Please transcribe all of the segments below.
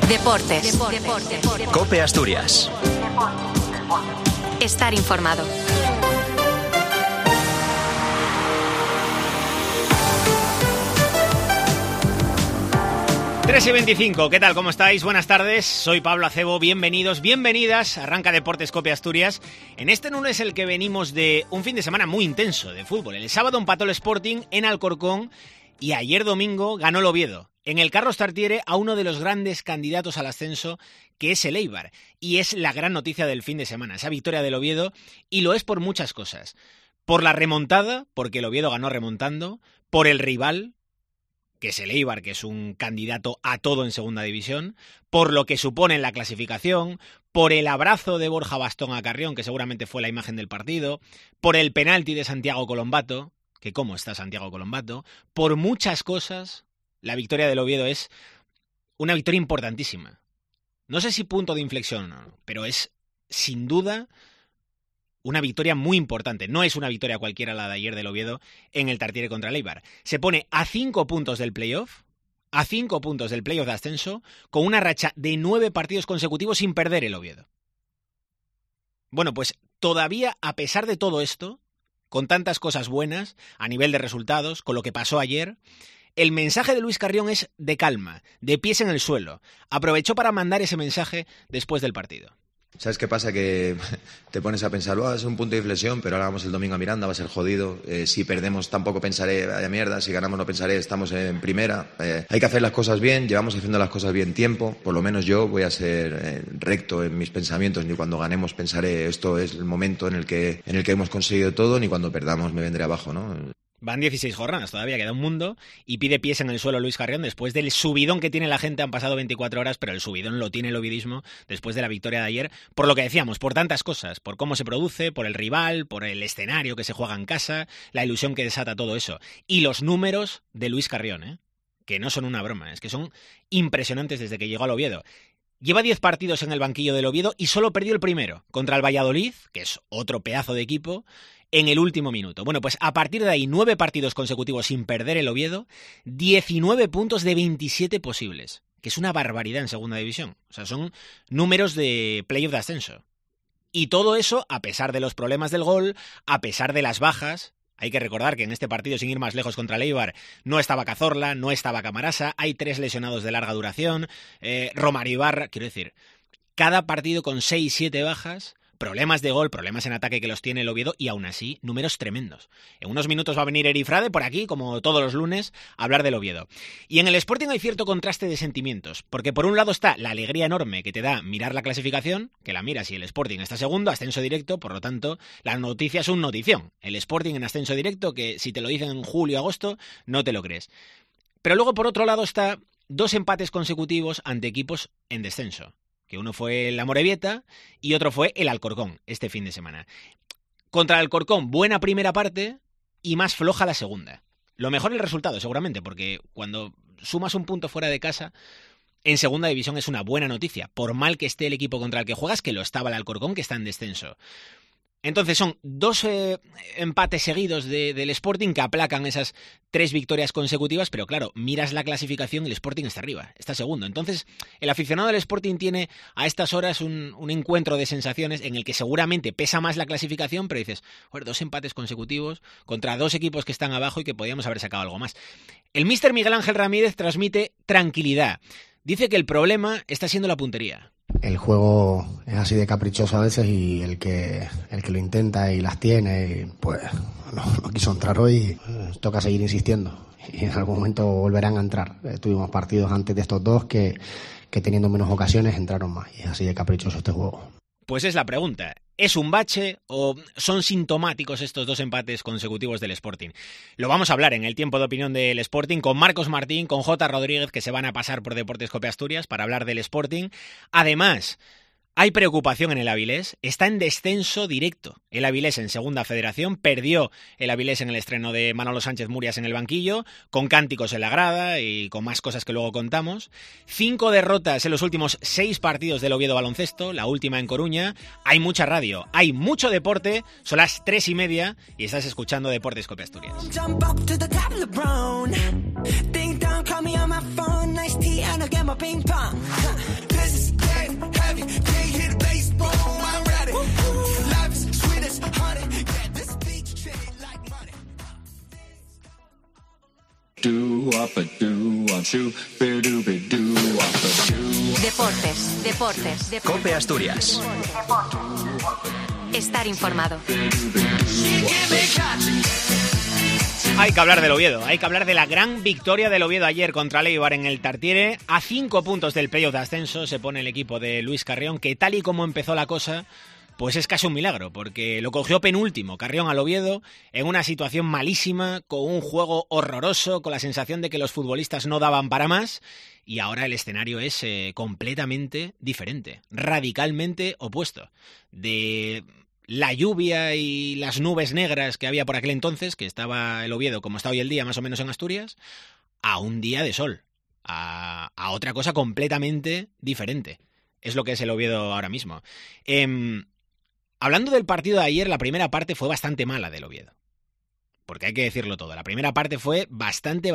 Deportes. COPE Asturias. Estar informado. Tres y 25, ¿qué tal? ¿Cómo estáis? Buenas tardes, soy Pablo Acebo, bienvenidos, bienvenidas, arranca Deportes COPE Asturias. En este lunes el que venimos de un fin de semana muy intenso de fútbol. El sábado empató el Sporting en Alcorcón y ayer domingo ganó el Oviedo en el Carlos Tartiere a uno de los grandes candidatos al ascenso, que es el Eibar. Y es la gran noticia del fin de semana, esa victoria del Oviedo, y lo es por muchas cosas. Por la remontada, porque el Oviedo ganó remontando, por el rival, que es el Eibar, que es un candidato a todo en segunda división, por lo que supone en la clasificación, por el abrazo de Borja Bastón a Carrión, que seguramente fue la imagen del partido, por el penalti de Santiago Colombato, que cómo está Santiago Colombato, por muchas cosas, la victoria del Oviedo es una victoria importantísima. No sé si punto de inflexión o no, pero es sin duda una victoria muy importante. No es una victoria cualquiera la de ayer del Oviedo en el Tartiere contra el Eibar. Se pone a 5 puntos del playoff, a 5 puntos del playoff de ascenso, con una racha de 9 partidos consecutivos sin perder el Oviedo. Bueno, pues todavía, a pesar de todo esto, con tantas cosas buenas, a nivel de resultados, con lo que pasó ayer, el mensaje de Luis Carrión es de calma, de pies en el suelo. Aprovechó para mandar ese mensaje después del partido. ¿Sabes qué pasa? Que te pones a pensar, es un punto de inflexión, pero ahora vamos el domingo a Miranda, va a ser jodido. Si perdemos tampoco pensaré, vaya mierda. Si ganamos no pensaré, estamos en primera. Hay que hacer las cosas bien, llevamos haciendo las cosas bien tiempo. Por lo menos yo voy a ser recto en mis pensamientos. Ni cuando ganemos pensaré, esto es el momento en el que hemos conseguido todo, ni cuando perdamos me vendré abajo, ¿no? Van 16 jornadas, todavía queda un mundo, y pide pies en el suelo Luis Carrión después del subidón que tiene la gente. Han pasado 24 horas, pero el subidón lo tiene el ovidismo después de la victoria de ayer, por lo que decíamos, por tantas cosas, por cómo se produce, por el rival, por el escenario que se juega en casa, la ilusión que desata todo eso. Y los números de Luis Carrión, que no son una broma, es que son impresionantes desde que llegó al Oviedo. Lleva 10 partidos en el banquillo del Oviedo y solo perdió el primero, contra el Valladolid, que es otro pedazo de equipo, en el último minuto. Bueno, pues a partir de ahí, 9 partidos consecutivos sin perder el Oviedo, 19 puntos de 27 posibles, que es una barbaridad en segunda división. O sea, son números de playoff de ascenso. Y todo eso a pesar de los problemas del gol, a pesar de las bajas. Hay que recordar que en este partido, sin ir más lejos contra el Eibar, no estaba Cazorla, no estaba Camarasa, hay 3 lesionados de larga duración, Romario Ibarra, quiero decir, cada partido con 6-7 bajas, problemas de gol, problemas en ataque que los tiene el Oviedo, y aún así, números tremendos. En unos minutos va a venir Eri Frade por aquí, como todos los lunes, a hablar del Oviedo. Y en el Sporting hay cierto contraste de sentimientos, porque por un lado está la alegría enorme que te da mirar la clasificación, que la miras y el Sporting está segundo, ascenso directo, por lo tanto, la noticia es un notición. El Sporting en ascenso directo, que si te lo dicen en julio o agosto, no te lo crees. Pero luego, por otro lado, está 2 empates consecutivos ante equipos en descenso, que uno fue el Amorebieta y otro fue el Alcorcón este fin de semana. Contra el Alcorcón, buena primera parte y más floja la segunda. Lo mejor el resultado, seguramente, porque cuando sumas un punto fuera de casa, en segunda división es una buena noticia, por mal que esté el equipo contra el que juegas, que lo estaba el Alcorcón, que está en descenso. Entonces son 2 empates seguidos del Sporting que aplacan esas 3 victorias consecutivas, pero claro, miras la clasificación y el Sporting está arriba, está segundo. Entonces el aficionado del Sporting tiene a estas horas un encuentro de sensaciones en el que seguramente pesa más la clasificación, pero dices, 2 empates consecutivos contra 2 equipos que están abajo y que podíamos haber sacado algo más. El míster Miguel Ángel Ramírez transmite tranquilidad. Dice que el problema está siendo la puntería. El juego es así de caprichoso a veces y el que lo intenta y las tiene, pues no quiso entrar hoy, toca seguir insistiendo y en algún momento volverán a entrar. Tuvimos partidos antes de estos 2 que teniendo menos ocasiones entraron más y es así de caprichoso este juego. Pues es la pregunta. ¿Es un bache o son sintomáticos estos 2 empates consecutivos del Sporting? Lo vamos a hablar en el tiempo de opinión del Sporting con Marcos Martín, con J. Rodríguez, que se van a pasar por Deportes COPE Asturias para hablar del Sporting. Además, hay preocupación en el Avilés, está en descenso directo. El Avilés en segunda federación, perdió el Avilés en el estreno de Manolo Sánchez Murias en el banquillo, con cánticos en la grada y con más cosas que luego contamos. 5 derrotas en los últimos 6 partidos del Oviedo Baloncesto, la última en Coruña. Hay mucha radio, hay mucho deporte, son las 3:30 y estás escuchando Deportes COPE Asturias. I get my ping pong. This is dead heavy. Can't hit the bass, boom, I'm ready. Life is sweet as honey. Yeah, this beach treated like money. Do up a do up shoe, be do up a do. Deportes. COPE Asturias. Estar informado. Hay que hablar del Oviedo, hay que hablar de la gran victoria del Oviedo ayer contra el Eibar en el Tartiere. A 5 puntos del playoff de ascenso se pone el equipo de Luis Carrión, que tal y como empezó la cosa, pues es casi un milagro, porque lo cogió penúltimo Carrión al Oviedo en una situación malísima, con un juego horroroso, con la sensación de que los futbolistas no daban para más, y ahora el escenario es completamente diferente, radicalmente opuesto. De la lluvia y las nubes negras que había por aquel entonces, que estaba el Oviedo como está hoy el día más o menos en Asturias, a un día de sol, a otra cosa completamente diferente. Es lo que es el Oviedo ahora mismo. Hablando del partido de ayer, la primera parte fue bastante mala del Oviedo. Porque hay que decirlo todo. La primera parte fue bastante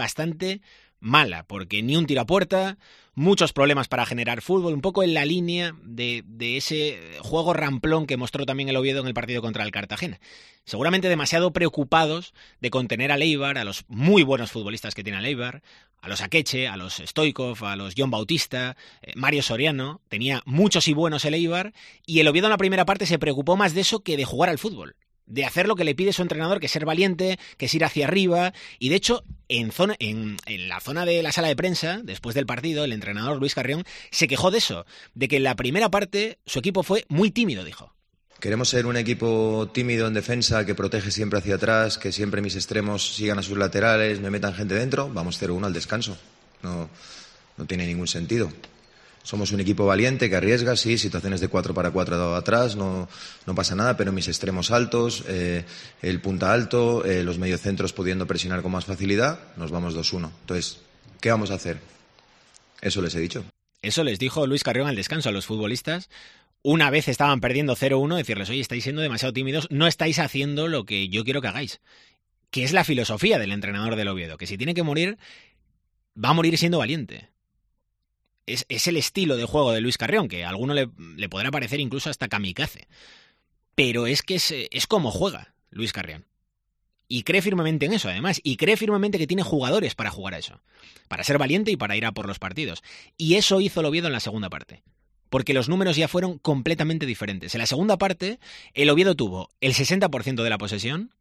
mala, porque ni un tiro a puerta, muchos problemas para generar fútbol, un poco en la línea de ese juego ramplón que mostró también el Oviedo en el partido contra el Cartagena. Seguramente demasiado preocupados de contener al Eibar, a los muy buenos futbolistas que tiene el Eibar, a los Akeche, a los Stoikov, a los John Bautista, Mario Soriano. Tenía muchos y buenos el Eibar, y el Oviedo en la primera parte se preocupó más de eso que de jugar al fútbol, de hacer lo que le pide su entrenador, que es ser valiente, que es ir hacia arriba. Y de hecho, en la zona de la sala de prensa, después del partido, el entrenador Luis Carrión se quejó de eso, de que en la primera parte su equipo fue muy tímido, dijo. Queremos ser un equipo tímido en defensa, que protege siempre hacia atrás, que siempre mis extremos sigan a sus laterales, me metan gente dentro. Vamos 0-1 al descanso. No tiene ningún sentido. Somos un equipo valiente que arriesga, sí, situaciones de 4-4 atrás, no pasa nada, pero mis extremos altos, el punta alto, los mediocentros pudiendo presionar con más facilidad, nos vamos 2-1. Entonces, ¿qué vamos a hacer? Eso les he dicho. Eso les dijo Luis Carrión al descanso a los futbolistas. Una vez estaban perdiendo 0-1, decirles, oye, estáis siendo demasiado tímidos, no estáis haciendo lo que yo quiero que hagáis. Que es la filosofía del entrenador del Oviedo, que si tiene que morir, va a morir siendo valiente. Es el estilo de juego de Luis Carrión, que a alguno le podrá parecer incluso hasta kamikaze. Pero es que es como juega Luis Carrión. Y cree firmemente en eso, además. Y cree firmemente que tiene jugadores para jugar a eso. Para ser valiente y para ir a por los partidos. Y eso hizo el Oviedo en la segunda parte. Porque los números ya fueron completamente diferentes. En la segunda parte, el Oviedo tuvo el 60% de la posesión,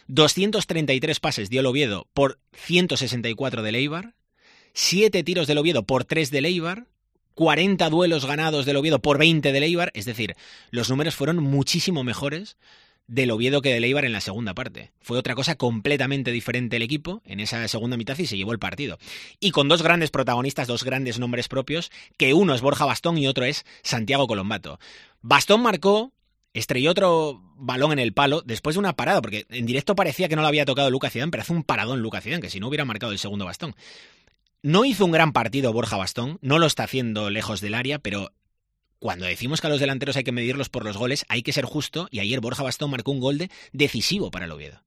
233 pases dio el Oviedo por 164 del Eibar, 7 tiros del Oviedo por 3 del Eibar, 40 duelos ganados del Oviedo por 20 del Eibar, es decir, los números fueron muchísimo mejores del Oviedo que del Eibar en la segunda parte. Fue otra cosa completamente diferente el equipo en esa segunda mitad y se llevó el partido. Y con dos grandes protagonistas, dos grandes nombres propios, que uno es Borja Bastón y otro es Santiago Colombato. Bastón marcó, estrelló otro balón en el palo después de una parada, porque en directo parecía que no lo había tocado Lucas Zidane, pero hace un paradón Lucas Zidane, que si no hubiera marcado el segundo Bastón. No hizo un gran partido Borja Bastón, no lo está haciendo lejos del área, pero cuando decimos que a los delanteros hay que medirlos por los goles, hay que ser justo, y ayer Borja Bastón marcó un gol decisivo para el Oviedo.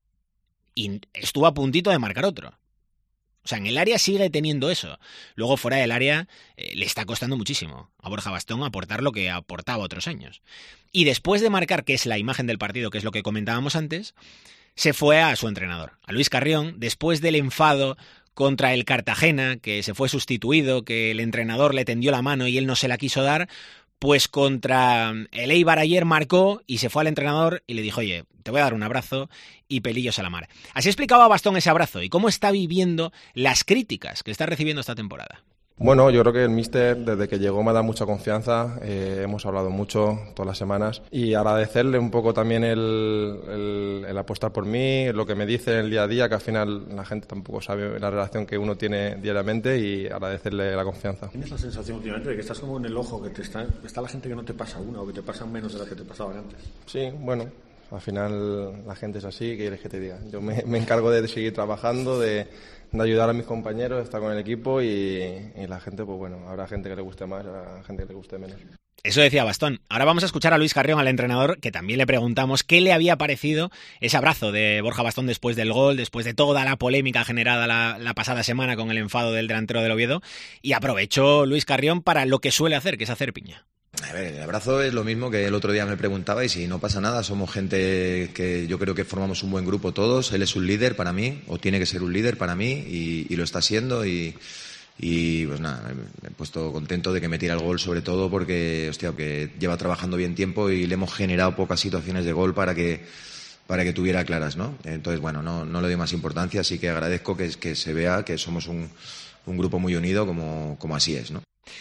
Y estuvo a puntito de marcar otro. O sea, en el área sigue teniendo eso. Luego fuera del área le está costando muchísimo a Borja Bastón aportar lo que aportaba otros años. Y después de marcar, que es la imagen del partido, que es lo que comentábamos antes, se fue a su entrenador, a Luis Carrión, después del enfado contra el Cartagena, que se fue sustituido, que el entrenador le tendió la mano y él no se la quiso dar, pues contra el Eibar ayer marcó y se fue al entrenador y le dijo, oye, te voy a dar un abrazo y pelillos a la mar. Así explicaba Bastón ese abrazo y cómo está viviendo las críticas que está recibiendo esta temporada. Bueno, yo creo que el míster desde que llegó me ha dado mucha confianza, hemos hablado mucho todas las semanas y agradecerle un poco también el apostar por mí, lo que me dice en el día a día, que al final la gente tampoco sabe la relación que uno tiene diariamente, y agradecerle la confianza. ¿Tienes la sensación últimamente de que estás como en el ojo, que está la gente que no te pasa una o que te pasan menos de las que te pasaban antes? Sí, bueno, al final la gente es así, ¿qué quieres que te diga? Yo me encargo de seguir trabajando, de ayudar a mis compañeros, de estar con el equipo y la gente, pues bueno, habrá gente que le guste más, habrá gente que le guste menos. Eso decía Bastón. Ahora vamos a escuchar a Luis Carrión, al entrenador, que también le preguntamos qué le había parecido ese abrazo de Borja Bastón después del gol, después de toda la polémica generada la pasada semana con el enfado del delantero del Oviedo, y aprovechó Luis Carrión para lo que suele hacer, que es hacer piña. A ver, el abrazo es lo mismo que el otro día me preguntaba y si no pasa nada, somos gente que yo creo que formamos un buen grupo todos. Él es un líder para mí, o tiene que ser un líder para mí, y lo está siendo y pues nada, me he puesto contento de que me tire el gol, sobre todo porque, hostia, que lleva trabajando bien tiempo y le hemos generado pocas situaciones de gol para que tuviera claras, ¿no? Entonces, bueno, no le doy más importancia, así que agradezco que se vea que somos un grupo muy unido como así es, ¿no?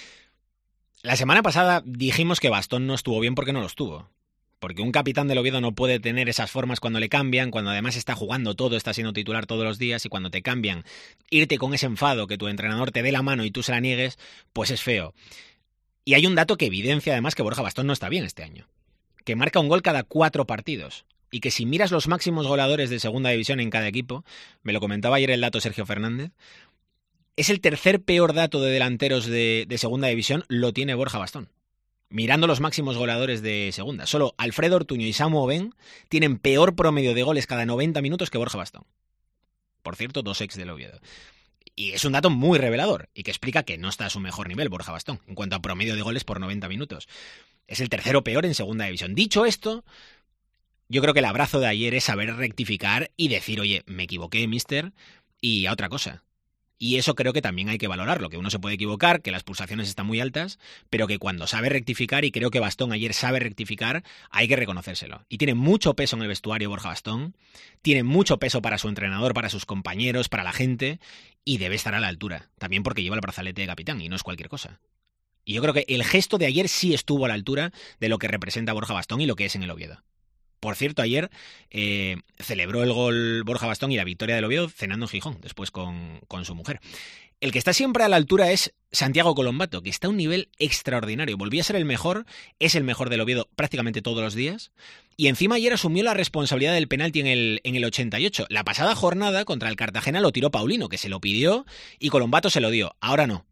La semana pasada dijimos que Bastón no estuvo bien porque no lo estuvo. Porque un capitán del Oviedo no puede tener esas formas cuando le cambian, cuando además está jugando todo, está siendo titular todos los días, y cuando te cambian, irte con ese enfado, que tu entrenador te dé la mano y tú se la niegues, pues es feo. Y hay un dato que evidencia además que Borja Bastón no está bien este año. Que marca un gol cada 4 partidos. Y que si miras los máximos goleadores de segunda división en cada equipo, me lo comentaba ayer el dato Sergio Fernández, es el tercer peor dato de delanteros de segunda división, lo tiene Borja Bastón. Mirando los máximos goleadores de segunda, solo Alfredo Ortuño y Samu Oben tienen peor promedio de goles cada 90 minutos que Borja Bastón. Por cierto, 2 ex del Oviedo. Y es un dato muy revelador y que explica que no está a su mejor nivel Borja Bastón en cuanto a promedio de goles por 90 minutos. Es el tercero peor en segunda división. Dicho esto, yo creo que el abrazo de ayer es saber rectificar y decir, oye, me equivoqué, mister, y a otra cosa. Y eso creo que también hay que valorarlo, que uno se puede equivocar, que las pulsaciones están muy altas, pero que cuando sabe rectificar, y creo que Bastón ayer sabe rectificar, hay que reconocérselo. Y tiene mucho peso en el vestuario Borja Bastón, tiene mucho peso para su entrenador, para sus compañeros, para la gente, y debe estar a la altura, también porque lleva el brazalete de capitán, y no es cualquier cosa. Y yo creo que el gesto de ayer sí estuvo a la altura de lo que representa Borja Bastón y lo que es en el Oviedo. Por cierto, ayer celebró el gol Borja Bastón y la victoria del Oviedo cenando en Gijón, después con su mujer. El que está siempre a la altura es Santiago Colombato, que está a un nivel extraordinario. Volvió a ser el mejor, es el mejor del Oviedo prácticamente todos los días. Y encima ayer asumió la responsabilidad del penalti en el 88. La pasada jornada contra el Cartagena lo tiró Paulino, que se lo pidió, y Colombato se lo dio. Ahora no.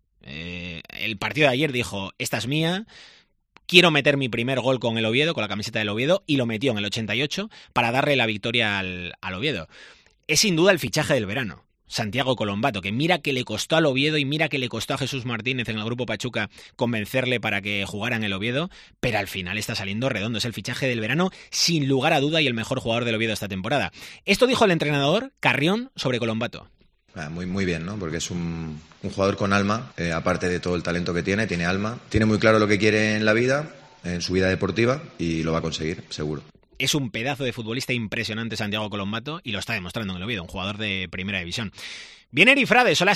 El partido de ayer dijo, esta es mía. Quiero meter mi primer gol con el Oviedo, con la camiseta del Oviedo, y lo metió en el 88 para darle la victoria al Oviedo. Es sin duda el fichaje del verano, Santiago Colombato, que mira que le costó al Oviedo y mira que le costó a Jesús Martínez en el Grupo Pachuca convencerle para que jugara en el Oviedo, pero al final está saliendo redondo. Es el fichaje del verano, sin lugar a duda, y el mejor jugador del Oviedo esta temporada. Esto dijo el entrenador Carrión sobre Colombato. Muy bien, ¿no? Porque es un jugador con alma, aparte de todo el talento que tiene alma. Tiene muy claro lo que quiere en la vida, en su vida deportiva, y lo va a conseguir, seguro. Es un pedazo de futbolista impresionante Santiago Colombato y lo está demostrando en el Oviedo, un jugador de primera división. Viene Eri Frade, son las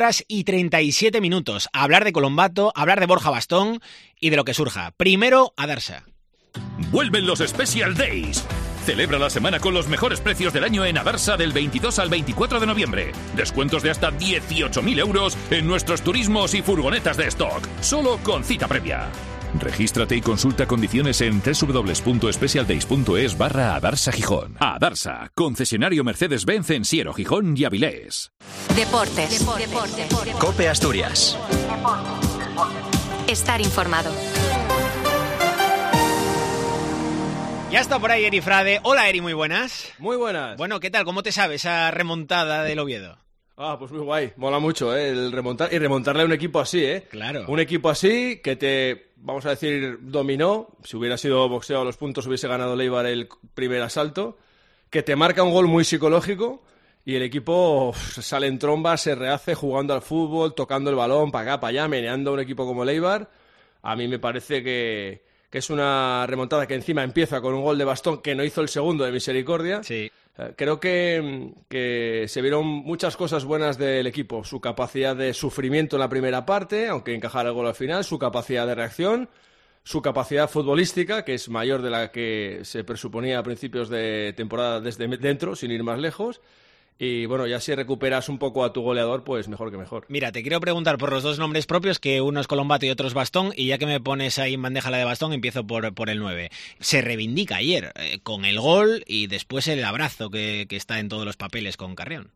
15:37. A hablar de Colombato, a hablar de Borja Bastón y de lo que surja. Primero, a Adarsa. Vuelven los Special Days. Celebra la semana con los mejores precios del año en Adarsa del 22 al 24 de noviembre. Descuentos de hasta 18.000 euros en nuestros turismos y furgonetas de stock. Solo con cita previa. Regístrate y consulta condiciones en www.specialdays.es/Adarsa Gijón. Adarsa, concesionario Mercedes-Benz en Siero, Gijón y Avilés. Deportes. COPE Asturias. Estar informado. Ya está por ahí Eri Frade. Hola Eri, muy buenas. Muy buenas. Bueno, ¿qué tal? ¿Cómo te sabe esa remontada del Oviedo? Pues muy guay, mola mucho, el remontar y remontarle a un equipo así, Claro. Un equipo así que te, vamos a decir, dominó. Si hubiera sido boxeo a los puntos hubiese ganado Leibar el primer asalto, que te marca un gol muy psicológico y el equipo sale en tromba, se rehace jugando al fútbol, tocando el balón para acá, para allá, meneando a un equipo como Leibar. A mí me parece que es una remontada que encima empieza con un gol de Bastón que no hizo el segundo de misericordia. Sí. Creo que se vieron muchas cosas buenas del equipo. Su capacidad de sufrimiento en la primera parte, aunque encajara el gol al final, su capacidad de reacción, su capacidad futbolística, que es mayor de la que se presuponía a principios de temporada desde dentro, sin ir más lejos. Y bueno, ya si recuperas un poco a tu goleador, pues mejor que mejor. Mira, te quiero preguntar por los dos nombres propios, que uno es Colombato y otro es Bastón, y ya que me pones ahí en bandeja la de Bastón, empiezo por el 9. Se reivindica ayer con el gol y después el abrazo que está en todos los papeles con Carrión.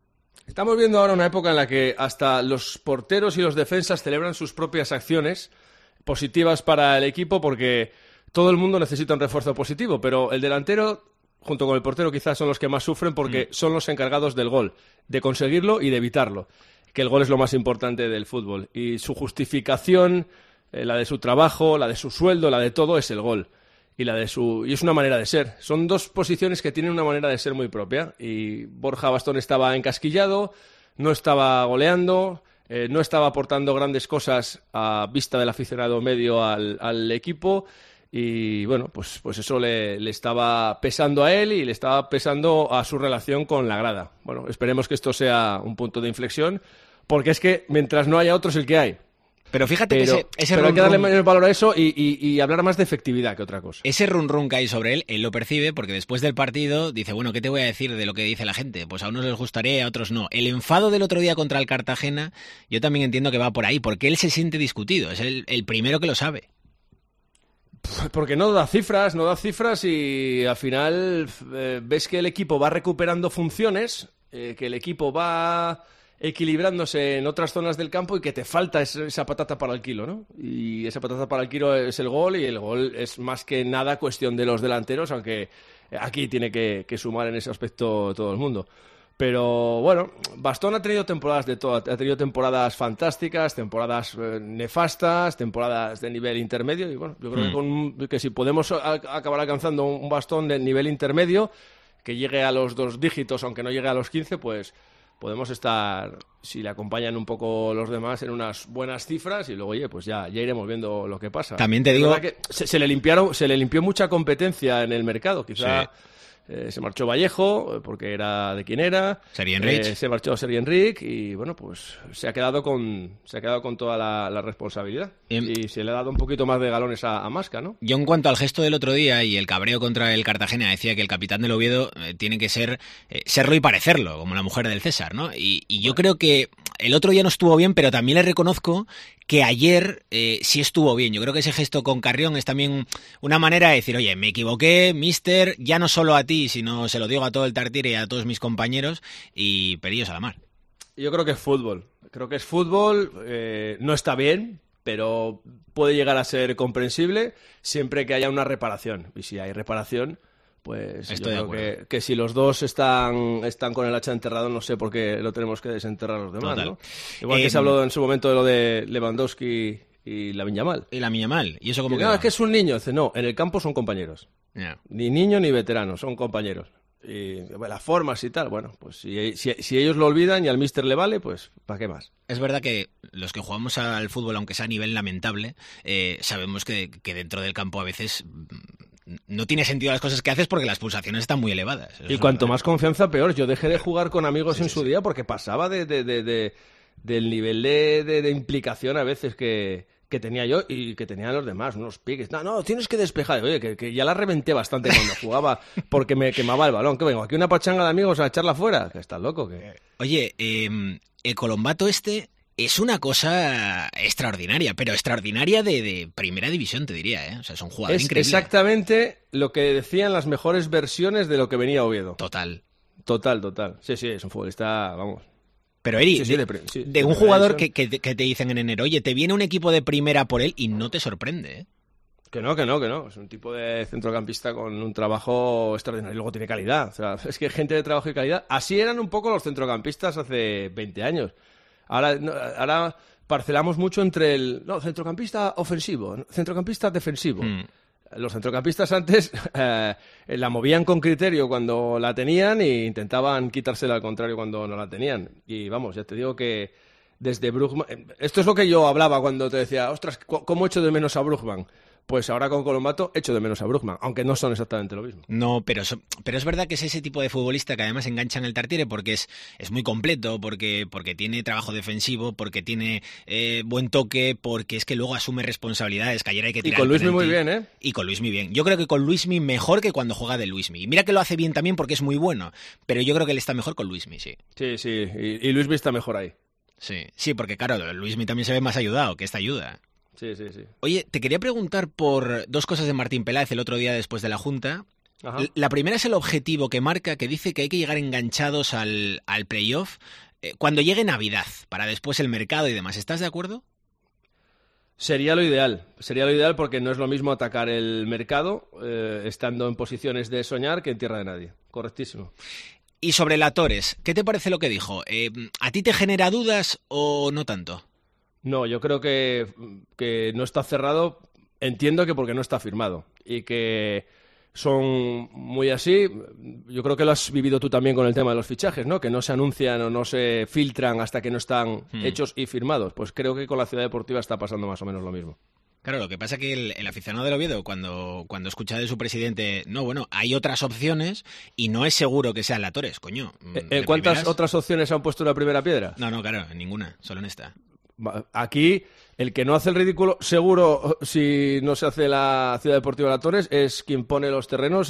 Estamos viendo ahora una época en la que hasta los porteros y los defensas celebran sus propias acciones positivas para el equipo porque todo el mundo necesita un refuerzo positivo, pero el delantero, junto con el portero, quizás son los que más sufren porque son los encargados del gol, de conseguirlo y de evitarlo, que el gol es lo más importante del fútbol. Y su justificación, la de su trabajo, la de su sueldo, la de todo, es el gol. Y es una manera de ser. Son dos posiciones que tienen una manera de ser muy propia. Y Borja Bastón estaba encasquillado, no estaba goleando, no estaba aportando grandes cosas a vista del aficionado medio al equipo. Y bueno, pues eso le estaba pesando a él y le estaba pesando a su relación con la grada. Bueno, esperemos que esto sea un punto de inflexión, porque es que mientras no haya otro es el que hay. Pero fíjate que pero hay que darle mayor valor a eso y hablar más de efectividad que otra cosa. Ese run que hay sobre él lo percibe porque después del partido dice, bueno, ¿qué te voy a decir de lo que dice la gente? Pues a unos les gustaría y a otros no. El enfado del otro día contra el Cartagena, yo también entiendo que va por ahí, porque él se siente discutido, es el primero que lo sabe. Porque no da cifras y al final ves que el equipo va recuperando funciones, que el equipo va equilibrándose en otras zonas del campo y que te falta esa patata para el kilo, ¿no? Y esa patata para el kilo es el gol, y el gol es más que nada cuestión de los delanteros, aunque aquí tiene que sumar en ese aspecto todo el mundo. Pero bueno, Bastón ha tenido temporadas de todo, ha tenido temporadas fantásticas, temporadas nefastas, temporadas de nivel intermedio, y bueno, yo creo que si podemos acabar alcanzando un Bastón de nivel intermedio, que llegue a los 2 dígitos, aunque no llegue a los 15, pues podemos estar, si le acompañan un poco los demás, en unas buenas cifras, y luego, oye, pues ya iremos viendo lo que pasa. También te digo que se le limpió mucha competencia en el mercado, quizá. Sí. Se marchó Vallejo, porque era de quien era. Sergi Enrich. Se marchó Sergi Enrich y, bueno, pues se ha quedado con toda la responsabilidad. Y se le ha dado un poquito más de galones a Masca, ¿no? Yo, en cuanto al gesto del otro día y el cabreo contra el Cartagena, decía que el capitán del Oviedo tiene que serlo y parecerlo, como la mujer del César, ¿no? Y yo creo que el otro día no estuvo bien, pero también le reconozco que ayer sí estuvo bien. Yo creo que ese gesto con Carrión es también una manera de decir, oye, me equivoqué, mister, ya no solo a ti, sino se lo digo a todo el Tartiere y a todos mis compañeros, y perillos a la mar. Yo creo que es fútbol. No está bien, pero puede llegar a ser comprensible siempre que haya una reparación. Y si hay reparación, pues estoy yo creo que si los dos están con el hacha enterrado, no sé por qué lo tenemos que desenterrar los demás, ¿no? Igual que se habló en su momento de lo de Lewandowski y Lamine Yamal. ¿Y eso cómo queda? No, es que es un niño. Dice, no, en el campo son compañeros. Yeah. Ni niño ni veterano, son compañeros. Y las formas y tal, bueno, pues si ellos lo olvidan y al míster le vale, pues ¿para qué más? Es verdad que los que jugamos al fútbol, aunque sea a nivel lamentable, sabemos que dentro del campo a veces no tiene sentido las cosas que haces porque las pulsaciones están muy elevadas. Y cuanto más confianza, peor. Yo dejé de jugar con amigos en su día porque pasaba del nivel de implicación a veces que tenía yo y que tenían los demás, unos piques. No, tienes que despejar. Oye, que ya la reventé bastante cuando jugaba porque me quemaba el balón. Que vengo aquí una pachanga de amigos a echarla fuera. Que estás loco. Oye, el Colombato es una cosa extraordinaria, pero extraordinaria de primera división, te diría, ¿eh? O sea, es un jugador increíble. Es exactamente lo que decían las mejores versiones de lo que venía Oviedo. Total. Sí, es un futbolista, vamos. Pero Eri, de un jugador que te dicen en enero, oye, te viene un equipo de primera por él y no te sorprende, ¿eh? Que no. Es un tipo de centrocampista con un trabajo extraordinario. Y luego tiene calidad. O sea, es que gente de trabajo y calidad. Así eran un poco los centrocampistas hace 20 años. Ahora parcelamos mucho entre el centrocampista ofensivo, centrocampista defensivo. Los centrocampistas antes la movían con criterio cuando la tenían e intentaban quitársela al contrario cuando no la tenían. Y vamos, ya te digo que desde Brugman... Esto es lo que yo hablaba cuando te decía, ostras, ¿cómo echo de menos a Brugman? Pues ahora con Colombato echo de menos a Brugman, aunque no son exactamente lo mismo. No, pero es verdad que es ese tipo de futbolista que además engancha en el Tartiere porque es muy completo, porque tiene trabajo defensivo, porque tiene buen toque, porque es que luego asume responsabilidades, que ayer hay que tirar. Y con Luismi muy bien, ¿eh? Y con Luismi bien. Yo creo que con Luismi mejor que cuando juega de Luismi. Y mira que lo hace bien también porque es muy bueno, pero yo creo que él está mejor con Luismi, sí. Sí, y Luismi está mejor ahí. Sí, porque claro, Luismi también se ve más ayudado, que esta ayuda. Sí. Oye, te quería preguntar por 2 cosas de Martín Peláez el otro día después de la Junta. Ajá. La primera es el objetivo que marca, que dice que hay que llegar enganchados al playoff. cuando llegue Navidad, para después el mercado y demás, ¿estás de acuerdo? Sería lo ideal porque no es lo mismo atacar el mercado estando en posiciones de soñar que en tierra de nadie. Correctísimo. Y sobre la Torres, ¿qué te parece lo que dijo? ¿A ti te genera dudas o no tanto? No, yo creo que no está cerrado, entiendo que porque no está firmado y que son muy así. Yo creo que lo has vivido tú también con el tema de los fichajes, ¿no? Que no se anuncian o no se filtran hasta que no están hechos y firmados. Pues creo que con la Ciudad Deportiva está pasando más o menos lo mismo. Claro, lo que pasa es que el aficionado del Oviedo, cuando escucha de su presidente, no, bueno, hay otras opciones y no es seguro que sean la Torres, coño. ¿En cuántas otras opciones han puesto la primera piedra? No, claro, en ninguna, solo en esta. Aquí, el que no hace el ridículo, seguro, si no se hace la Ciudad Deportiva de la Torres, es quien pone los terrenos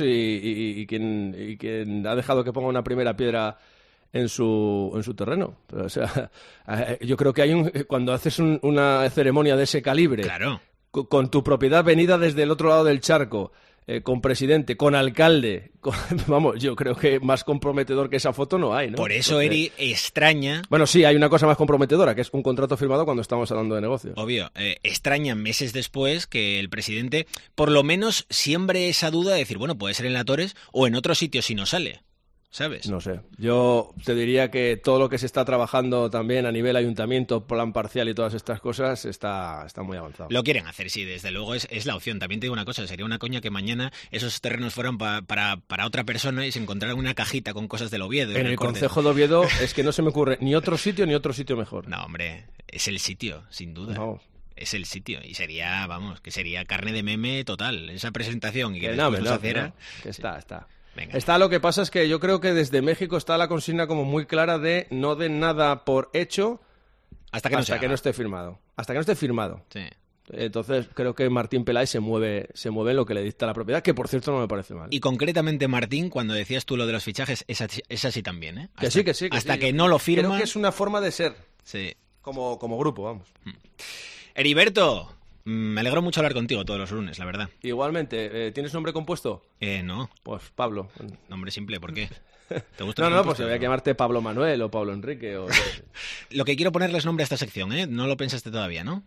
y quien ha dejado que ponga una primera piedra en su terreno. Pero, o sea, yo creo que cuando haces una ceremonia de ese calibre, claro, con tu propiedad venida desde el otro lado del charco, con presidente, con alcalde, vamos, yo creo que más comprometedor que esa foto no hay, ¿no? Por eso, Eri, extraña... Bueno, sí, hay una cosa más comprometedora, que es un contrato firmado cuando estamos hablando de negocios. Obvio, extraña meses después que el presidente, por lo menos, siembre esa duda de decir, bueno, puede ser en la Torres o en otro sitio si no sale. ¿Sabes? No sé. Yo te diría que todo lo que se está trabajando también a nivel ayuntamiento, plan parcial y todas estas cosas está muy avanzado. Lo quieren hacer, sí, desde luego es la opción. También te digo una cosa, sería una coña que mañana esos terrenos fueran para otra persona y se encontraran una cajita con cosas del Oviedo. En el Concejo de Oviedo es que no se me ocurre ni otro sitio mejor. No, hombre, es el sitio, sin duda. Vamos. Es el sitio y sería, que sería carne de meme total. Esa presentación y que después nos hiciera... Que está. Venga. Está, lo que pasa es que yo creo que desde México está la consigna como muy clara de no den nada por hecho hasta que no esté firmado. Hasta que no esté firmado. Sí. Entonces creo que Martín Peláez se mueve en lo que le dicta la propiedad, que por cierto no me parece mal. Y concretamente, Martín, cuando decías tú lo de los fichajes, es así también, ¿eh? Que sí. Hasta que no lo firma... Creo que es una forma de ser. Sí. Como grupo, vamos. Heriberto, me alegro mucho hablar contigo todos los lunes, la verdad. Igualmente. ¿Tienes nombre compuesto? No. Pues Pablo. Nombre simple, ¿por qué? ¿Te gusta? No, pues voy a llamarte Pablo Manuel o Pablo Enrique. Lo que quiero ponerles nombre a esta sección, ¿eh? No lo pensaste todavía, ¿no?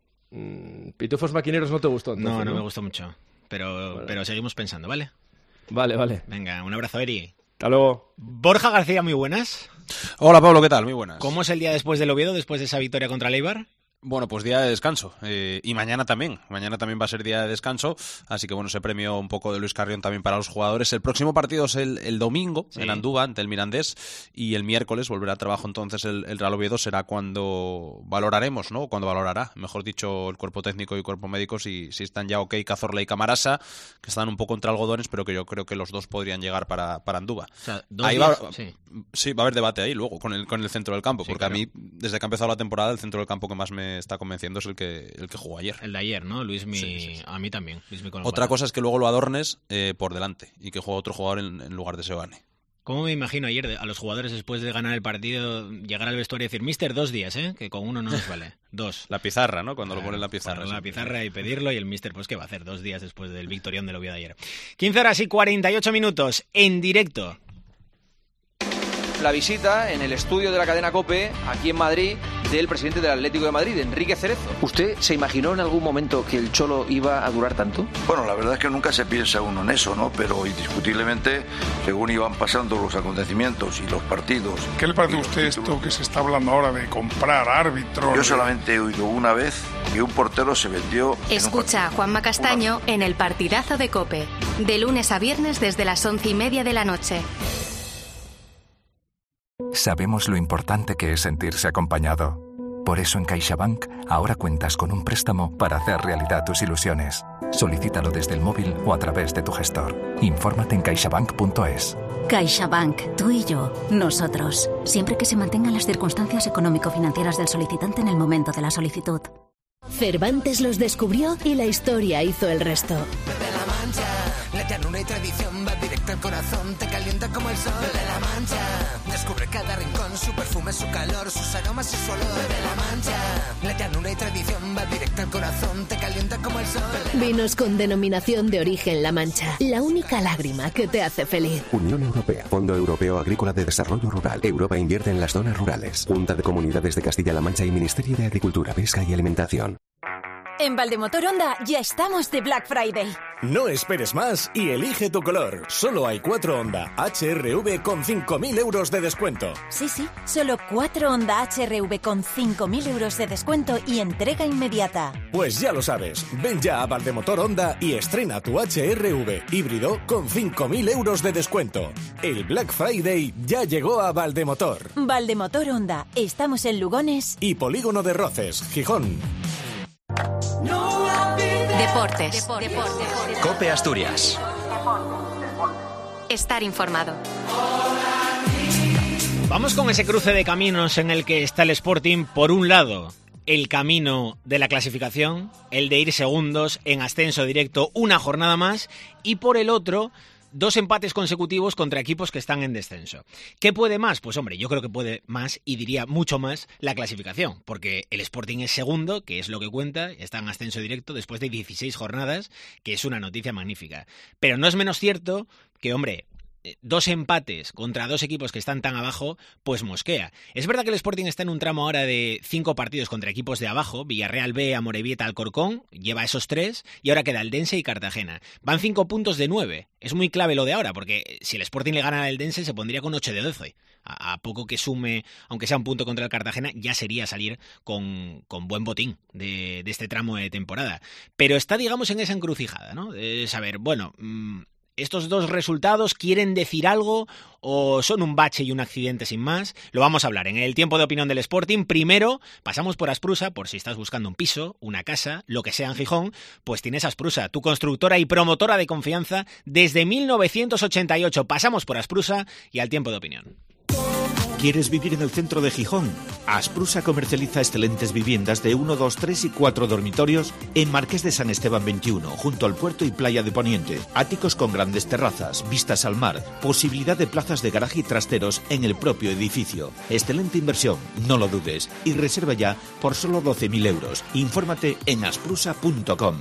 Pitufos Maquineros no te gustó, entonces, No me gustó mucho. Pero seguimos pensando, ¿vale? Vale. Venga, un abrazo, Eri. Hasta luego. Borja García, muy buenas. Hola, Pablo, ¿qué tal? Muy buenas. ¿Cómo es el día después del Oviedo, después de esa victoria contra el Eibar? Bueno, pues día de descanso. Y mañana también. Mañana también va a ser día de descanso. Así que bueno, ese premio un poco de Luis Carrión también para los jugadores. El próximo partido es el domingo, sí, en Andúba, ante el Mirandés. Y el miércoles volverá a trabajo entonces el Real Oviedo. Será cuando valoraremos, ¿no? Cuando valorará, mejor dicho, el cuerpo técnico y cuerpo médico, si están ya ok Cazorla y Camarasa, que están un poco entre algodones, pero que yo creo que los dos podrían llegar para Andúba. O sea, ahí días, sí, va a haber debate ahí luego con el centro del campo, porque claro, a mí, desde que ha empezado la temporada, el centro del campo que más me está convenciendo es el que jugó ayer. El de ayer, ¿no? Luismi, sí. A mí también. Otra cosa es que luego lo adornes por delante y que juegue otro jugador en lugar de Seoane. ¿Cómo me imagino ayer a los jugadores después de ganar el partido llegar al vestuario y decir, mister, 2 días, que con uno no nos vale? 2. La pizarra, ¿no? Cuando lo ponen en la pizarra. La pizarra y pedirlo, y el mister, pues ¿qué va a hacer 2 días después del victorión del Oviedo de ayer? 15 horas y 48 minutos en directo. La visita en el estudio de la cadena COPE, aquí en Madrid, del presidente del Atlético de Madrid, Enrique Cerezo. ¿Usted se imaginó en algún momento que el Cholo iba a durar tanto? Bueno, la verdad es que nunca se piensa uno en eso, ¿no? Pero indiscutiblemente, según iban pasando los acontecimientos y los partidos... ¿Qué le parece a usted esto que se está hablando ahora de comprar árbitros? Yo solamente he oído una vez que un portero se vendió... Escucha a Juanma Castaño en El Partidazo de COPE, de lunes a viernes desde las 11:30 de la noche. Sabemos lo importante que es sentirse acompañado. Por eso en CaixaBank ahora cuentas con un préstamo para hacer realidad tus ilusiones. Solicítalo desde el móvil o a través de tu gestor. Infórmate en caixabank.es. CaixaBank, tú y yo, nosotros. Siempre que se mantengan las circunstancias económico-financieras del solicitante en el momento de la solicitud. Cervantes los descubrió y la historia hizo el resto. De la Mancha, la llanura y tradición va directo al corazón, te calienta como el sol. De la Mancha, descubre cada rincón, su perfume, su calor, sus aromas y su olor. De la Mancha, la llanura y tradición bomba directa al corazón, te calienta como el sol. Vinos con denominación de origen La Mancha. La única lágrima que te hace feliz. Unión Europea, Fondo Europeo Agrícola de Desarrollo Rural. Europa invierte en las zonas rurales. Junta de Comunidades de Castilla-La Mancha y Ministerio de Agricultura, Pesca y Alimentación. En Valdemotor Honda ya estamos de Black Friday. No esperes más y elige tu color. Solo hay 4 Honda HR-V con 5.000 euros de descuento. Sí, solo 4 Honda HR-V con 5.000 euros de descuento y entrega inmediata. Pues ya lo sabes, ven ya a Valdemotor Honda y estrena tu HR-V híbrido con 5.000 euros de descuento. El Black Friday ya llegó a Valdemotor. Valdemotor Honda, estamos en Lugones y Polígono de Roces, Gijón. Deportes. COPE Asturias. Estar informado. Vamos con ese cruce de caminos en el que está el Sporting. Por un lado, el camino de la clasificación, el de ir segundos en ascenso directo una jornada más, y por el otro, 2 empates consecutivos contra equipos que están en descenso. ¿Qué puede más? Pues hombre, yo creo que puede más, y diría mucho más, la clasificación, porque el Sporting es segundo, que es lo que cuenta, está en ascenso directo después de 16 jornadas, que es una noticia magnífica. Pero no es menos cierto que, hombre, 2 empates contra 2 equipos que están tan abajo, pues mosquea. Es verdad que el Sporting está en un tramo ahora de 5 partidos contra equipos de abajo, Villarreal B, Amorebieta, Alcorcón, lleva esos 3, y ahora queda Eldense y Cartagena. Van 5 puntos de 9. Es muy clave lo de ahora, porque si el Sporting le gana al Eldense se pondría con 8 de 12. A poco que sume, aunque sea un punto contra el Cartagena, ya sería salir con buen botín de este tramo de temporada. Pero está, digamos, en esa encrucijada, ¿no? De saber, bueno, ¿estos 2 resultados quieren decir algo o son un bache y un accidente sin más? Lo vamos a hablar en el tiempo de opinión del Sporting. Primero, pasamos por Asprusa, por si estás buscando un piso, una casa, lo que sea en Gijón, pues tienes Asprusa, tu constructora y promotora de confianza desde 1988. Pasamos por Asprusa y al tiempo de opinión. ¿Quieres vivir en el centro de Gijón? Asprusa comercializa excelentes viviendas de 1, 2, 3 y 4 dormitorios en Marqués de San Esteban 21, junto al puerto y playa de Poniente. Áticos con grandes terrazas, vistas al mar, posibilidad de plazas de garaje y trasteros en el propio edificio. Excelente inversión, no lo dudes. Y reserva ya por solo 12.000 euros. Infórmate en asprusa.com.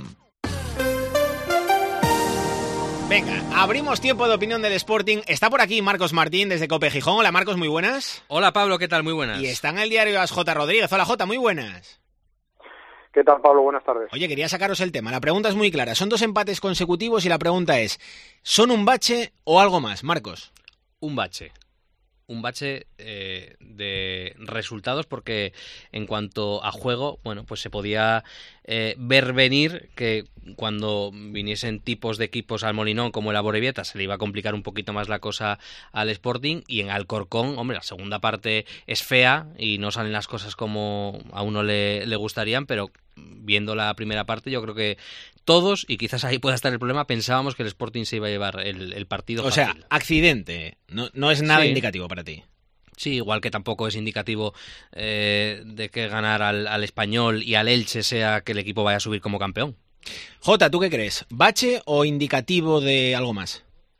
Venga, abrimos tiempo de opinión del Sporting. Está por aquí Marcos Martín desde COPE Gijón. Hola Marcos, muy buenas. Hola Pablo, ¿qué tal? Muy buenas. Y está en el diario J. Rodríguez. Hola J, muy buenas. ¿Qué tal, Pablo? Buenas tardes. Oye, quería sacaros el tema. La pregunta es muy clara. Son 2 empates consecutivos y la pregunta es, ¿son un bache o algo más, Marcos? Un bache. Un bache de resultados, porque en cuanto a juego, bueno, pues se podía ver venir que cuando viniesen tipos de equipos al Molinón como el Amorebieta se le iba a complicar un poquito más la cosa al Sporting, y en Alcorcón, hombre, la segunda parte es fea y no salen las cosas como a uno le gustarían, pero viendo la primera parte yo creo que todos, y quizás ahí pueda estar el problema, pensábamos que el Sporting se iba a llevar el partido fácil. O sea, accidente, no es nada indicativo para ti. Sí, igual que tampoco es indicativo de que ganar al Español y al Elche sea que el equipo vaya a subir como campeón. Jota, ¿tú qué crees? ¿Bache o indicativo de algo más?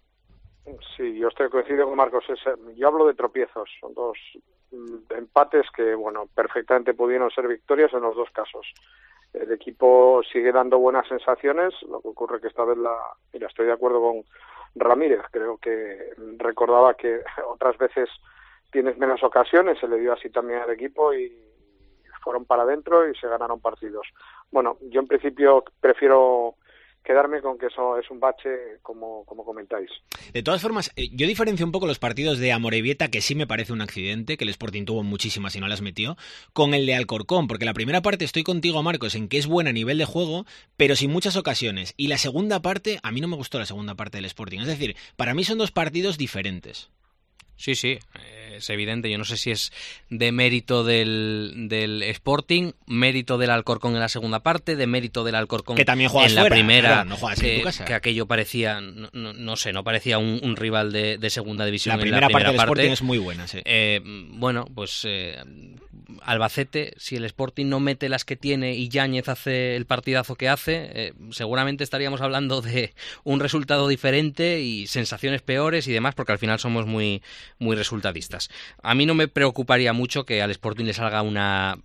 Sí, yo estoy coincidiendo con Marcos. Yo hablo de tropiezos. Son 2 empates que, bueno, perfectamente pudieron ser victorias en los 2 casos. El equipo sigue dando buenas sensaciones. Lo que ocurre que esta vez Mira, estoy de acuerdo con Ramírez. Creo que recordaba que otras veces tienes menos ocasiones. Se le dio así también al equipo y fueron para adentro y se ganaron partidos. Bueno, yo en principio prefiero quedarme con que eso es un bache, como comentáis. De todas formas, yo diferencio un poco los partidos de Amorebieta, que sí me parece un accidente, que el Sporting tuvo muchísimas y no las metió, con el de Alcorcón, porque la primera parte estoy contigo, Marcos, en que es buena a nivel de juego, pero sin muchas ocasiones. Y la segunda parte, a mí no me gustó la segunda parte del Sporting. Es decir, para mí son 2 partidos diferentes. Sí, es evidente. Yo no sé si es de mérito del Sporting, mérito del Alcorcón en la segunda parte, de mérito del Alcorcón que también juegas en la fuera, primera, claro, no juegas en tu casa. Que aquello parecía, no parecía un rival de segunda división. La primera parte del Sporting es muy buena, sí. Bueno, pues Albacete, si el Sporting no mete las que tiene y Yáñez hace el partidazo que hace, seguramente estaríamos hablando de un resultado diferente y sensaciones peores y demás, porque al final somos muy resultadistas. A mí no me preocuparía mucho que al Sporting le salga una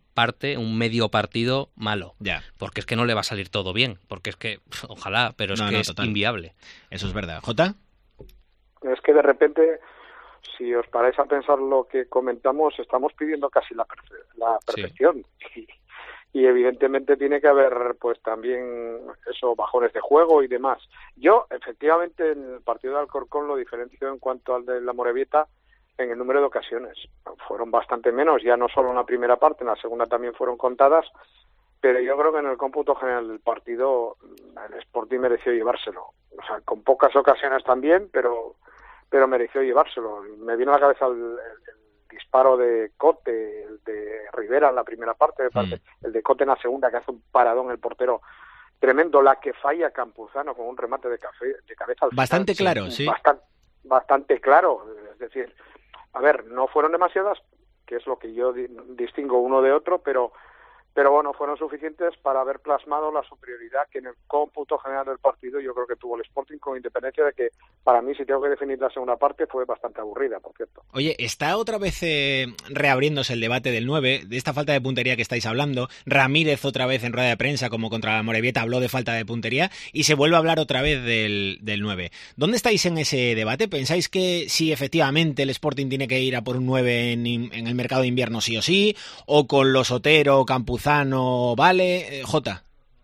parte, un medio partido malo. Ya. Porque es que no le va a salir todo bien. Porque es que, ojalá, pero es que es total. inviable. Eso es verdad. ¿Jota? Es que de repente, si os paráis a pensar lo que comentamos, estamos pidiendo casi la perfección. Sí. Y evidentemente tiene que haber pues también eso, bajones de juego y demás. Yo, efectivamente, en el partido de Alcorcón lo diferencio en cuanto al de la Amorebieta en el número de ocasiones. Fueron bastante menos, ya no solo en la primera parte, en la segunda también fueron contadas, pero yo creo que en el cómputo general del partido el Sporting mereció llevárselo. O sea, con pocas ocasiones también, pero mereció llevárselo. Me vino a la cabeza el disparo de Cote, el de Rivera en la primera parte, el de Cote en la segunda, que hace un paradón el portero tremendo, la que falla Campuzano con un remate de cabeza al bastante final, claro, sí. Bastante claro, es decir, a ver, no fueron demasiadas, que es lo que yo distingo uno de otro, pero bueno, fueron suficientes para haber plasmado la superioridad que en el cómputo general del partido yo creo que tuvo el Sporting, con independencia de que para mí, si tengo que definir la segunda parte, fue bastante aburrida, por cierto. Oye, está otra vez reabriéndose el debate del 9, de esta falta de puntería que estáis hablando. Ramírez otra vez en rueda de prensa, como contra la Amorebieta, habló de falta de puntería y se vuelve a hablar otra vez del 9. ¿Dónde estáis en ese debate? ¿Pensáis que si efectivamente el Sporting tiene que ir a por un 9 en el mercado de invierno sí o sí? ¿O con los Otero, Campuzano, vale? Jota.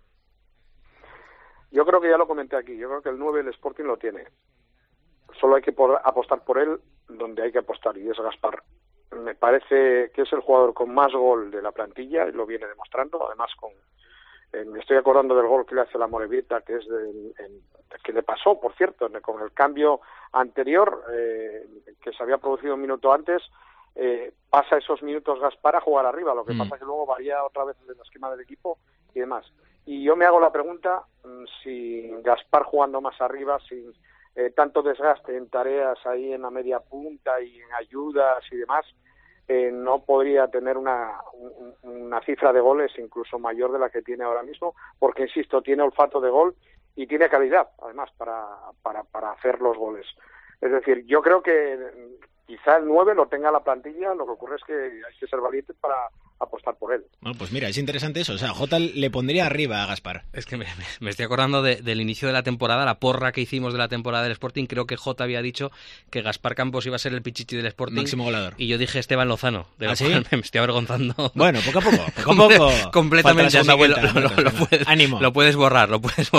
Yo creo que ya lo comenté aquí. Yo creo que el 9 el Sporting lo tiene. Solo hay que apostar por él donde hay que apostar, y es Gaspar. Me parece que es el jugador con más gol de la plantilla y lo viene demostrando. Además, me estoy acordando del gol que le hace la Amorebieta, que es que le pasó, por cierto, con el cambio anterior que se había producido un minuto antes. Pasa esos minutos Gaspar a jugar arriba, lo que pasa que luego varía otra vez el esquema del equipo y demás. Y yo me hago la pregunta si Gaspar jugando más arriba, sin tanto desgaste en tareas ahí en la media punta y en ayudas y demás, no podría tener una cifra de goles incluso mayor de la que tiene ahora mismo, porque insisto, tiene olfato de gol y tiene calidad además para hacer los goles. Es decir, yo creo que quizá el 9 lo tenga la plantilla, lo que ocurre es que hay que ser valientes para apostar por él. Bueno, pues mira, es interesante eso. O sea, Jota le pondría arriba a Gaspar. Es que me estoy acordando del inicio de la temporada, la porra que hicimos de la temporada del Sporting. Creo que Jota había dicho que Gaspar Campos iba a ser el pichichi del Sporting. Máximo goleador. Y yo dije Esteban Lozano. De ¿Ah, sí? Me estoy avergonzando. Bueno, poco a poco. Completamente. Ánimo. Lo puedes borrar.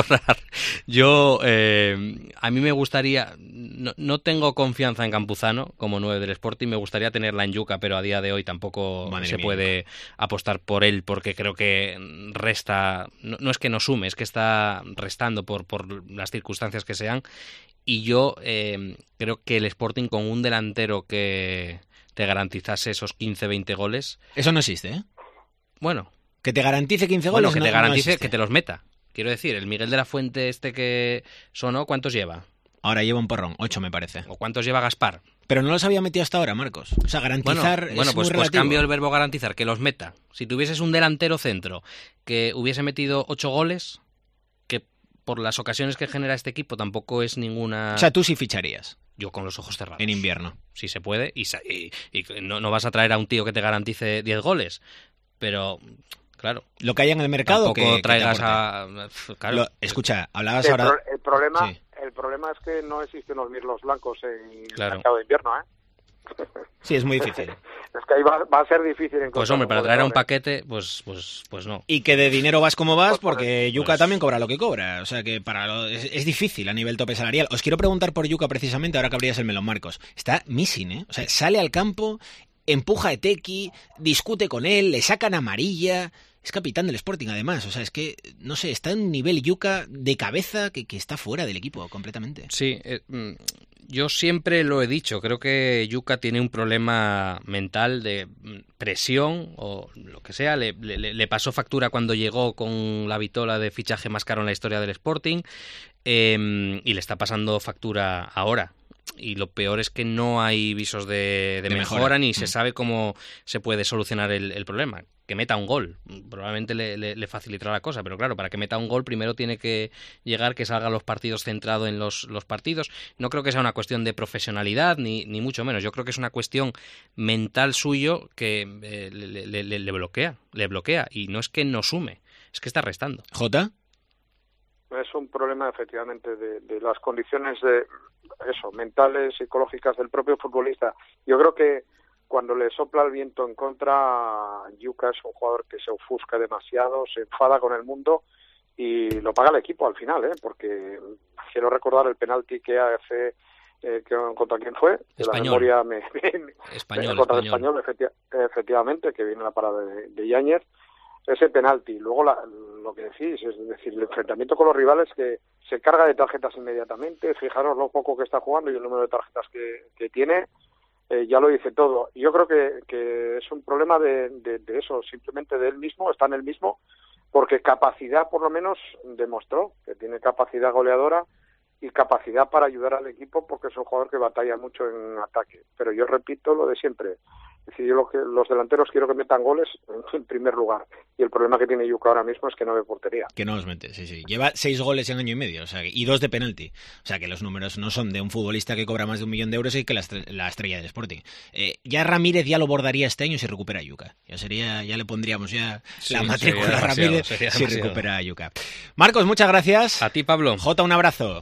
Yo, a mí me gustaría... No tengo confianza en Campuzano como 9 del Sporting. Me gustaría tenerla en Yuca, pero a día de hoy tampoco se puede apostar por él, porque creo que resta, no es que no sume, es que está restando por las circunstancias que sean, y yo creo que el Sporting con un delantero que te garantizase esos 15-20 goles... Eso no existe, ¿eh? Bueno. Que te garantice 15 goles. Bueno, que te garantice que te los meta. Quiero decir, el Miguel de la Fuente que sonó, ¿cuántos lleva? Ahora lleva un porrón, 8 me parece. ¿O cuántos lleva Gaspar? Pero no los había metido hasta ahora, Marcos. O sea, garantizar bueno, es muy pues relativo. Cambio el verbo garantizar, que los meta. Si tuvieses un delantero centro que hubiese metido 8 goles, que por las ocasiones que genera este equipo tampoco es ninguna... O sea, tú sí ficharías. Yo con los ojos cerrados. En invierno. Si se puede. Y no vas a traer a un tío que te garantice 10 goles. Pero... Claro. Lo que haya en el mercado que traigas Claro. Escucha, hablabas ahora... El problema es que no existen los mirlos blancos en el mercado de invierno, ¿eh? Sí, es muy difícil. Es que ahí va a ser difícil encontrar... Pues hombre, para traer a un paquete, pues no. Y que de dinero vas como vas, porque Yuca también cobra lo que cobra. O sea que es difícil a nivel tope salarial. Os quiero preguntar por Yuca precisamente, ahora que abrías el melón, Marcos. Está missing, ¿eh? O sea, sale al campo, empuja a Eteki, discute con él, le sacan amarilla... Es capitán del Sporting, además. O sea, es que, no sé, está en un nivel Yuca de cabeza que está fuera del equipo completamente. Sí, yo siempre lo he dicho. Creo que Yuca tiene un problema mental de presión o lo que sea. Le pasó factura cuando llegó con la vitola de fichaje más caro en la historia del Sporting y le está pasando factura ahora. y lo peor es que no hay visos de mejora ni se sabe cómo se puede solucionar el problema. Que meta un gol, probablemente le facilitará la cosa, pero claro, para que meta un gol primero tiene que llegar, que salgan los partidos centrado en los partidos. No creo que sea una cuestión de profesionalidad, ni mucho menos. Yo creo que es una cuestión mental suyo que le bloquea, y no es que no sume, es que está restando. ¿Jota? Es un problema efectivamente de las condiciones mentales, psicológicas del propio futbolista. Yo creo que cuando le sopla el viento en contra, Yuka es un jugador que se ofusca demasiado, se enfada con el mundo y lo paga el equipo al final, porque quiero recordar el penalti que hace, ¿contra quién fue? Español. De la memoria Español. Contra el Español, efectivamente, que viene la parada de Yáñez. Ese penalti, luego lo que decís, es decir, el enfrentamiento con los rivales, que se carga de tarjetas inmediatamente. Fijaros lo poco que está jugando y el número de tarjetas que tiene. Ya lo dice todo. Yo creo que es un problema de eso, simplemente de él mismo, está en él mismo, porque capacidad por lo menos demostró que tiene capacidad goleadora y capacidad para ayudar al equipo, porque es un jugador que batalla mucho en ataque. Pero yo repito lo de siempre. Es decir, los delanteros quiero que metan goles en primer lugar. Y el problema que tiene Yuka ahora mismo es que no ve portería. Que no los mete, sí. Lleva 6 goles en año y medio, y 2 de penalti. O sea, que los números no son de un futbolista que cobra más de 1 millón de euros y que la estrella del Sporting. Ya Ramírez ya lo bordaría este año si recupera a Yuka. Ya le pondríamos la matrícula a Ramírez si recupera a Yuka. Marcos, muchas gracias. A ti, Pablo. Jota, un abrazo.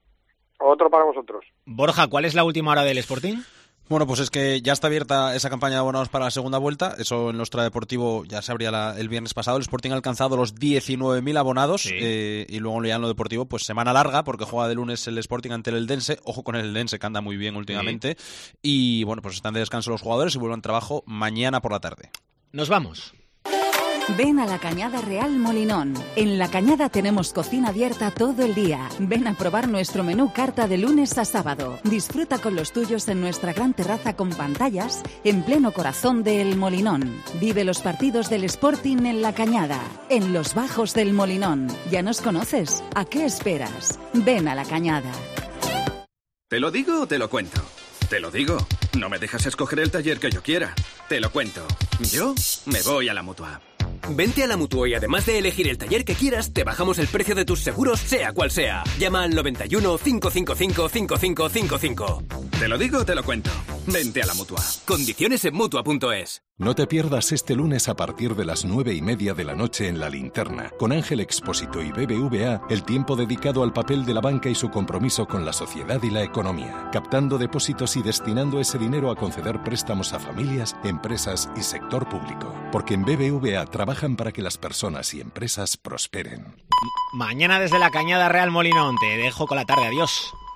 Otro para vosotros. Borja, ¿cuál es la última hora del Sporting? Bueno, pues es que ya está abierta esa campaña de abonados para la segunda vuelta. Eso en nuestra Deportivo ya se abría el viernes pasado. El Sporting ha alcanzado los 19.000 abonados. Y luego ya en lo deportivo, pues semana larga, porque juega de lunes el Sporting ante el Eldense. Ojo con el Eldense, que anda muy bien últimamente. Y bueno, pues están de descanso los jugadores y vuelven a trabajo mañana por la tarde. Nos vamos. Ven a La Cañada Real Molinón. En La Cañada tenemos cocina abierta todo el día. Ven a probar nuestro menú carta de lunes a sábado. Disfruta con los tuyos en nuestra gran terraza con pantallas en pleno corazón de El Molinón. Vive los partidos del Sporting en La Cañada, en los bajos del Molinón. ¿Ya nos conoces? ¿A qué esperas? Ven a La Cañada. ¿Te lo digo o te lo cuento? Te lo digo. No me dejas escoger el taller que yo quiera. Te lo cuento. Yo me voy a la Mutua. Vente a la Mutua y además de elegir el taller que quieras, te bajamos el precio de tus seguros, sea cual sea. Llama al 91 555 5555. Te lo digo o te lo cuento. Vente a la Mutua. Condiciones en Mutua.es. No te pierdas este lunes a partir de las 9:30 de la noche en La Linterna, con Ángel Expósito y BBVA, el tiempo dedicado al papel de la banca y su compromiso con la sociedad y la economía, captando depósitos y destinando ese dinero a conceder préstamos a familias, empresas y sector público. Porque en BBVA trabajan para que las personas y empresas prosperen. Mañana desde La Cañada Real Molinón. Te dejo con la tarde. Adiós.